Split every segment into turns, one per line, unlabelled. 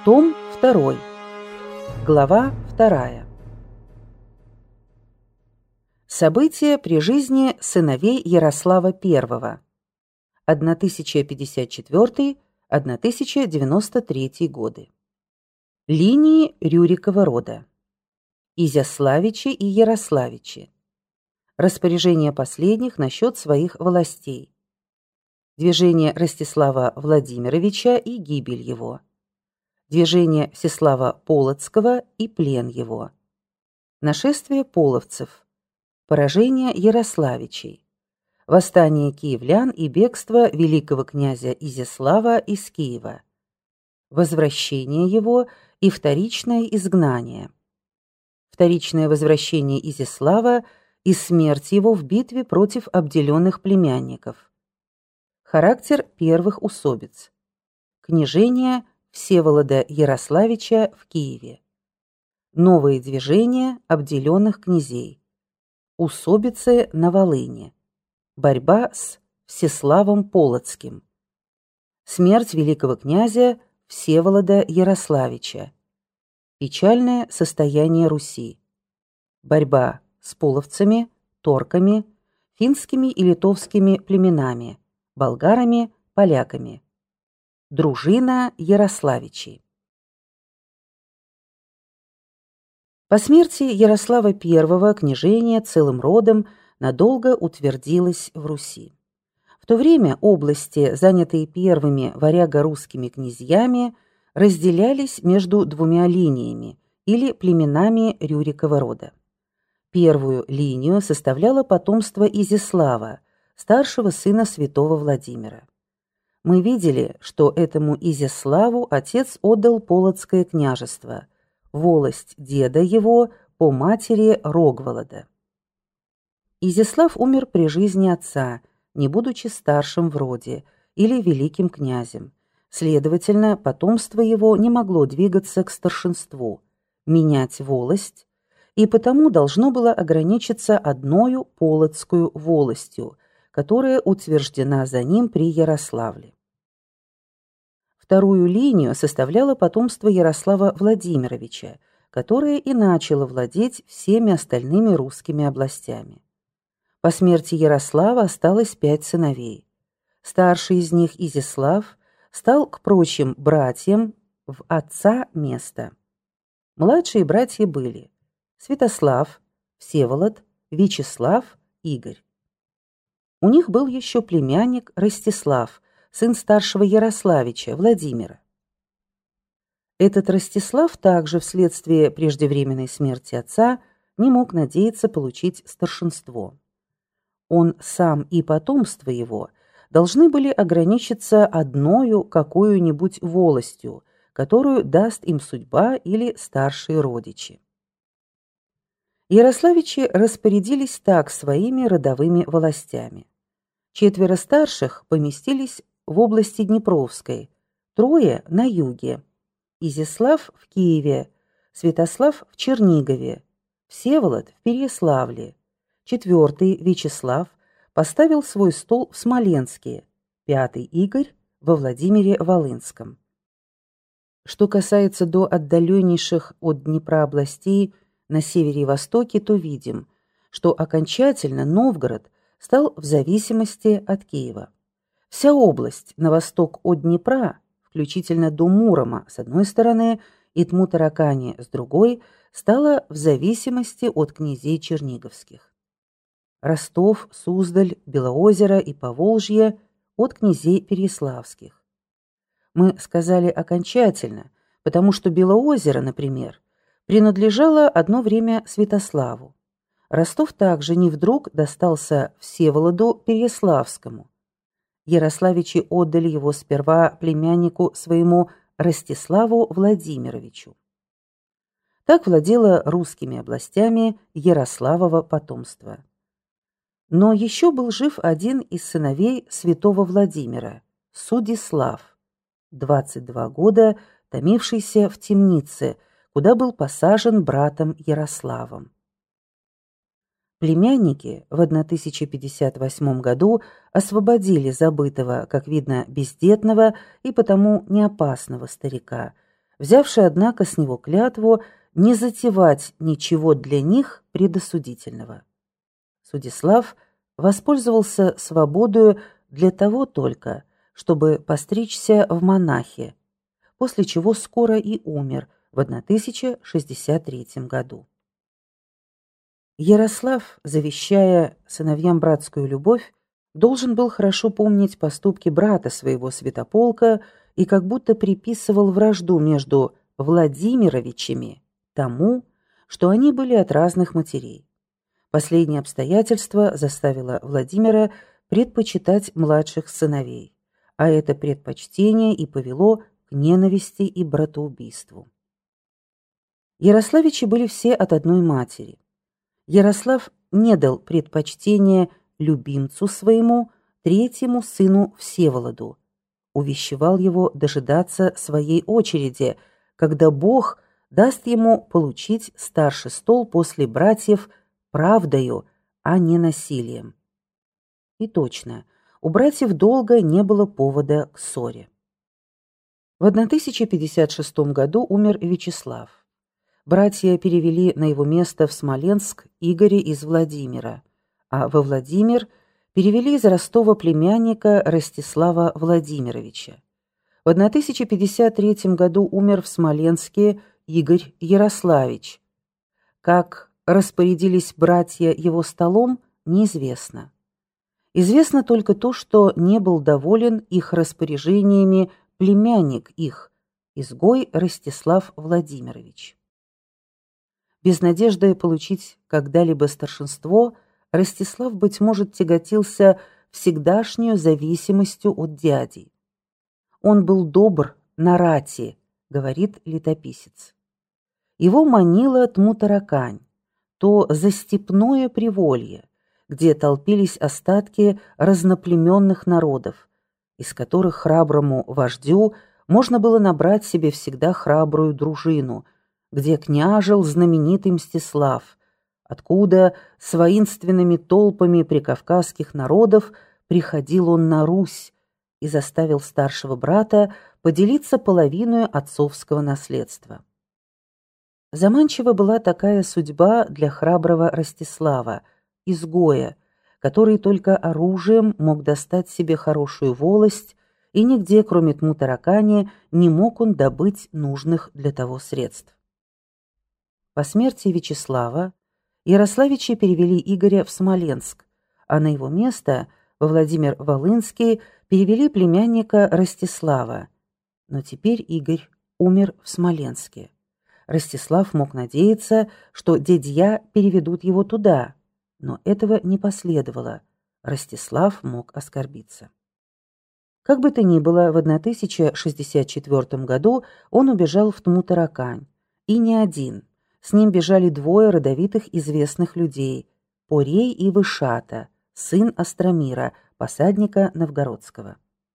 Том 2. Глава 2. События при жизни сыновей Ярослава I. 1054-1093 годы. Линии Рюрикова рода. Изяславичи и Ярославичи. Распоряжение последних насчет своих властей. Движение Ростислава Владимировича и гибель его. Движение Всеслава Полоцкого и плен его. Нашествие половцев. Поражение Ярославичей. Восстание киевлян и бегство великого князя Изяслава из Киева. Возвращение его и вторичное изгнание. Вторичное возвращение Изяслава и смерть его в битве против обделенных племянников. Характер первых усобиц. Княжение Всеволода Ярославича в Киеве. Новые движения обделенных князей. Усобицы на Волыне. Борьба с Всеславом Полоцким. Смерть великого князя Всеволода Ярославича. Печальное состояние Руси. Борьба с половцами, торками, финскими и литовскими племенами, болгарами, поляками. Дружина Ярославичей. По смерти Ярослава I княжение целым родом надолго утвердилось в Руси. В то время области, занятые первыми варяго-русскими князьями, разделялись между двумя линиями или племенами Рюрикова рода. Первую линию составляло потомство Изяслава, старшего сына святого Владимира. Мы видели, что этому Изяславу отец отдал Полоцкое княжество, волость деда его по матери Рогволода. Изяслав умер при жизни отца, не будучи старшим в роде или великим князем. Следовательно, потомство его не могло двигаться к старшинству, менять волость, и потому должно было ограничиться одною полоцкую волостью, которая утверждена за ним при Ярославле. Вторую линию составляло потомство Ярослава Владимировича, которое и начало владеть всеми остальными русскими областями. По смерти Ярослава осталось 5 сыновей. Старший из них, Изяслав, стал к прочим братьям в отца место. Младшие братья были Святослав, Всеволод, Вячеслав, Игорь. У них был еще племянник Ростислав, сын старшего Ярославича, Владимира. Этот Ростислав также вследствие преждевременной смерти отца не мог надеяться получить старшинство. Он сам и потомство его должны были ограничиться одною какую-нибудь волостью, которую даст им судьба или старшие родичи. Ярославичи распорядились так своими родовыми властями. 4 старших поместились в области Днепровской, 3 на юге. Изяслав в Киеве, Святослав в Чернигове, Всеволод в Переяславле, 4 Вячеслав поставил свой стол в Смоленске, 5 Игорь во Владимире Волынском. Что касается до отдаленнейших от Днепра областей на севере и востоке, то видим, что окончательно Новгород стал в зависимости от Киева. Вся область на восток от Днепра, включительно до Мурома с одной стороны и Тмутаракани с другой, стала в зависимости от князей черниговских. Ростов, Суздаль, Белоозеро и Поволжье от князей переяславских. Мы сказали окончательно, потому что Белоозеро, например, принадлежало одно время Святославу. Ростов также не вдруг достался Всеволоду Переяславскому. Ярославичи отдали его сперва племяннику своему Ростиславу Владимировичу. Так владело русскими областями Ярославово потомство. Но еще был жив один из сыновей святого Владимира, Судислав, 22 года томившийся в темнице, куда был посажен братом Ярославом. Племянники в 1058 году освободили забытого, как видно, бездетного и потому неопасного старика, взявший, однако, с него клятву не затевать ничего для них предосудительного. Судислав воспользовался свободою для того только, чтобы постричься в монахи, после чего скоро и умер в 1063 году. Ярослав, завещая сыновьям братскую любовь, должен был хорошо помнить поступки брата своего Святополка и как будто приписывал вражду между Владимировичами тому, что они были от разных матерей. Последнее обстоятельство заставило Владимира предпочитать младших сыновей, а это предпочтение и повело к ненависти и братоубийству. Ярославичи были все от одной матери. Ярослав не дал предпочтения любимцу своему, третьему сыну Всеволоду, увещевал его дожидаться своей очереди, когда Бог даст ему получить старший стол после братьев правдою, а не насилием. И точно, у братьев долго не было повода к ссоре. В 1056 году умер Вячеслав. Братья перевели на его место в Смоленск Игоря из Владимира, а во Владимир перевели из Ростова племянника Ростислава Владимировича. В 1053 году умер в Смоленске Игорь Ярославич. Как распорядились братья его столом, неизвестно. Известно только то, что не был доволен их распоряжениями племянник их, изгой Ростислав Владимирович. Без надежды получить когда-либо старшинство, Ростислав, быть может, тяготился всегдашнюю зависимостью от дяди. «Он был добр на рати», — говорит летописец. Его манила Тмутаракань, то застепное приволье, где толпились остатки разноплеменных народов, из которых храброму вождю можно было набрать себе всегда храбрую дружину, где княжил знаменитый Мстислав, откуда с воинственными толпами прикавказских народов приходил он на Русь и заставил старшего брата поделиться половиной отцовского наследства. Заманчива была такая судьба для храброго Ростислава, изгоя, который только оружием мог достать себе хорошую волость, и нигде, кроме Тмутаракани, не мог он добыть нужных для того средств. По смерти Вячеслава Ярославичи перевели Игоря в Смоленск, а на его место во Владимир-Волынский перевели племянника Ростислава. Но теперь Игорь умер в Смоленске. Ростислав мог надеяться, что дядья переведут его туда, но этого не последовало. Ростислав мог оскорбиться. Как бы то ни было, в 1064 году он убежал в Тмутаракань, и не один. С ним бежали двое родовитых известных людей – Порей и Вышата, сын Остромира, посадника новгородского.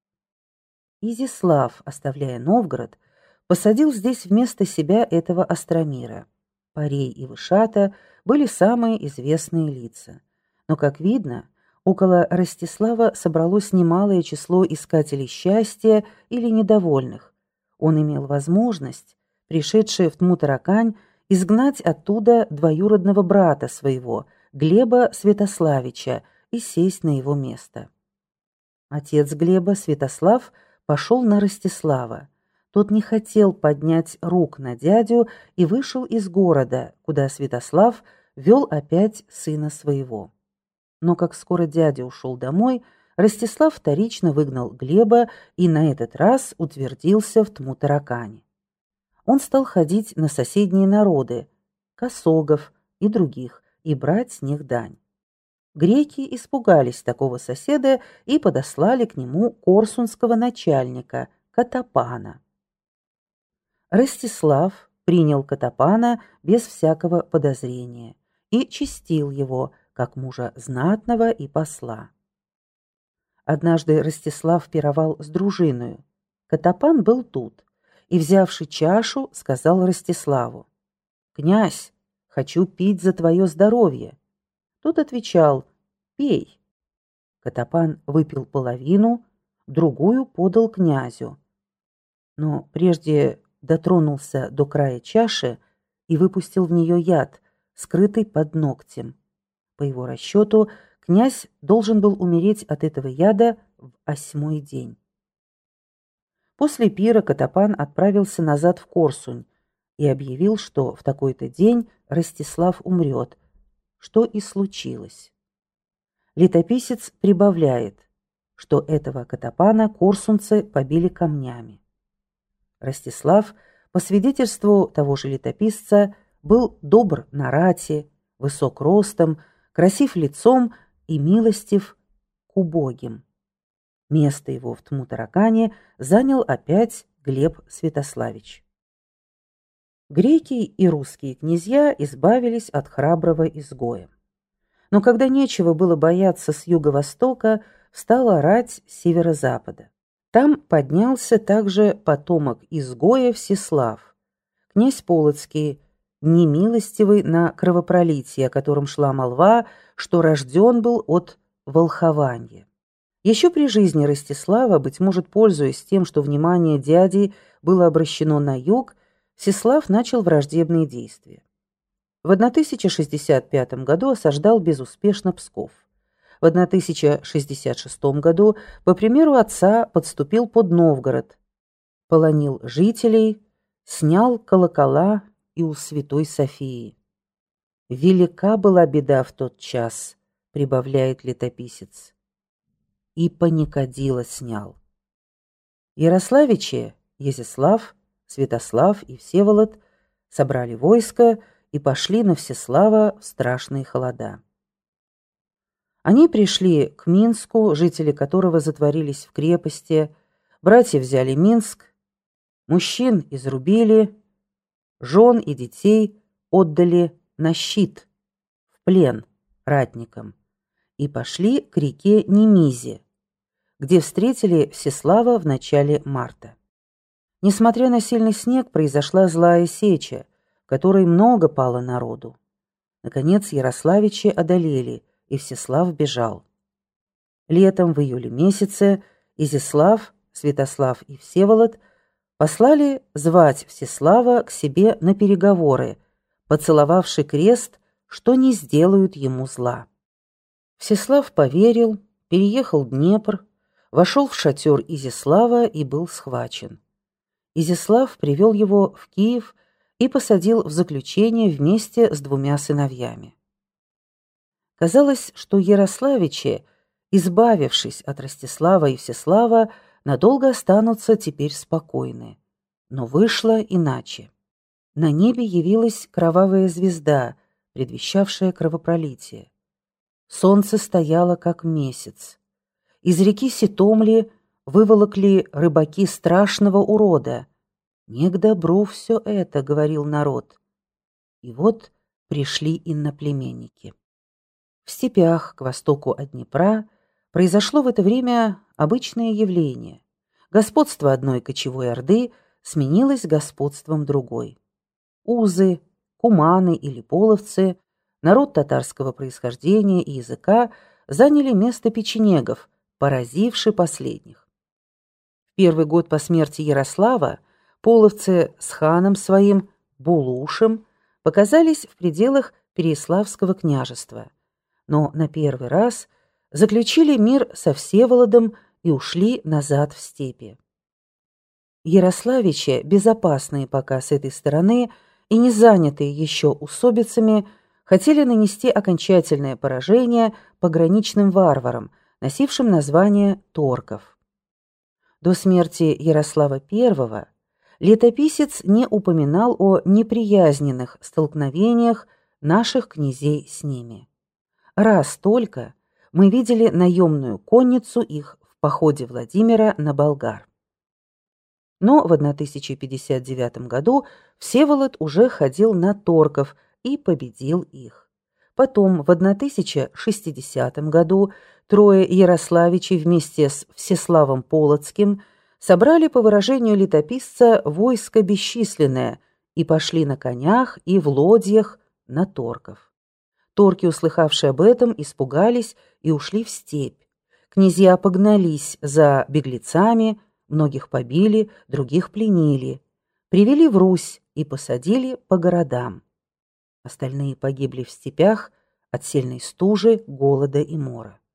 Изяслав, оставляя Новгород, посадил здесь вместо себя этого Остромира. Порей и Вышата были самые известные лица. Но, как видно, около Ростислава собралось немалое число искателей счастья или недовольных. Он имел возможность, пришедший в Тмутаракань, изгнать оттуда двоюродного брата своего, Глеба Святославича, и сесть на его место. Отец Глеба, Святослав, пошел на Ростислава. Тот не хотел поднять рук на дядю и вышел из города, куда Святослав вел опять сына своего. Но как скоро дядя ушел домой, Ростислав вторично выгнал Глеба и на этот раз утвердился в Тмутаракане. Он стал ходить на соседние народы, косогов и других, и брать с них дань. Греки испугались такого соседа и подослали к нему корсунского начальника Катапана. Ростислав принял Катапана без всякого подозрения и честил его, как мужа знатного и посла. Однажды Ростислав пировал с дружиною. Катапан был тут, и, взявши чашу, сказал Ростиславу: «Князь, хочу пить за твое здоровье». Тот отвечал: «Пей». Катапан выпил половину, другую подал князю. Но прежде дотронулся до края чаши и выпустил в нее яд, скрытый под ногтем. По его расчету, князь должен был умереть от этого яда в 8-й день. После пира Катапан отправился назад в Корсунь и объявил, что в такой-то день Ростислав умрет, что и случилось. Летописец прибавляет, что этого Катапана корсунцы побили камнями. Ростислав, по свидетельству того же летописца, был добр на рати, высок ростом, красив лицом и милостив к убогим. Место его в Тмутаракане занял опять Глеб Святославич. Греки и русские князья избавились от храброго изгоя. Но когда нечего было бояться с юго-востока, стала рать с северо-запада. Там поднялся также потомок изгоя Всеслав, князь Полоцкий, немилостивый на кровопролитие, о котором шла молва, что рожден был от волхованья. Еще при жизни Ростислава, быть может, пользуясь тем, что внимание дяди было обращено на юг, Всеслав начал враждебные действия. В 1065 году осаждал безуспешно Псков. В 1066 году, по примеру отца, подступил под Новгород, полонил жителей, снял колокола и у Святой Софии. «Велика была беда в тот час», — прибавляет летописец, — «и паникадила снял». Ярославичи, Изяслав, Святослав и Всеволод собрали войско и пошли на Всеслава в страшные холода. Они пришли к Минску, жители которого затворились в крепости, братья взяли Минск, мужчин изрубили, жен и детей отдали на щит, в плен ратникам, и пошли к реке Немизе, где встретили Всеслава в начале марта. Несмотря на сильный снег, произошла злая сеча, в которой много пало народу. Наконец ярославичи одолели, и Всеслав бежал. Летом, в июле месяце, Изяслав, Святослав и Всеволод послали звать Всеслава к себе на переговоры, поцеловавший крест, что не сделают ему зла. Всеслав поверил, переехал Днепр, вошел в шатер Изяслава и был схвачен. Изяслав привел его в Киев и посадил в заключение вместе с 2 сыновьями. Казалось, что ярославичи, избавившись от Ростислава и Всеслава, надолго останутся теперь спокойны. Но вышло иначе. На небе явилась кровавая звезда, предвещавшая кровопролитие. Солнце стояло как месяц. Из реки Ситомли выволокли рыбаки страшного урода. «Не к добру все это», — говорил народ. И вот пришли инноплеменники. В степях к востоку от Днепра произошло в это время обычное явление. Господство одной кочевой орды сменилось господством другой. Узы, куманы или половцы, народ татарского происхождения и языка, заняли место печенегов, поразивши последних. В первый год по смерти Ярослава половцы с ханом своим, Булушем, показались в пределах Переяславского княжества, но на первый раз заключили мир со Всеволодом и ушли назад в степи. Ярославичи, безопасные пока с этой стороны и не занятые еще усобицами, хотели нанести окончательное поражение пограничным варварам, носившим название торков. До смерти Ярослава I летописец не упоминал о неприязненных столкновениях наших князей с ними. Раз только мы видели наемную конницу их в походе Владимира на болгар. Но в 1059 году Всеволод уже ходил на торков и победил их. Потом в 1060 году трое ярославичей вместе с Всеславом Полоцким собрали, по выражению летописца, войско бесчисленное и пошли на конях и в лодьях на торков. Торки, услыхавшие об этом, испугались и ушли в степь. Князья погнались за беглецами, многих побили, других пленили. привели в Русь и посадили по городам. Остальные погибли в степях от сильной стужи, голода и мора.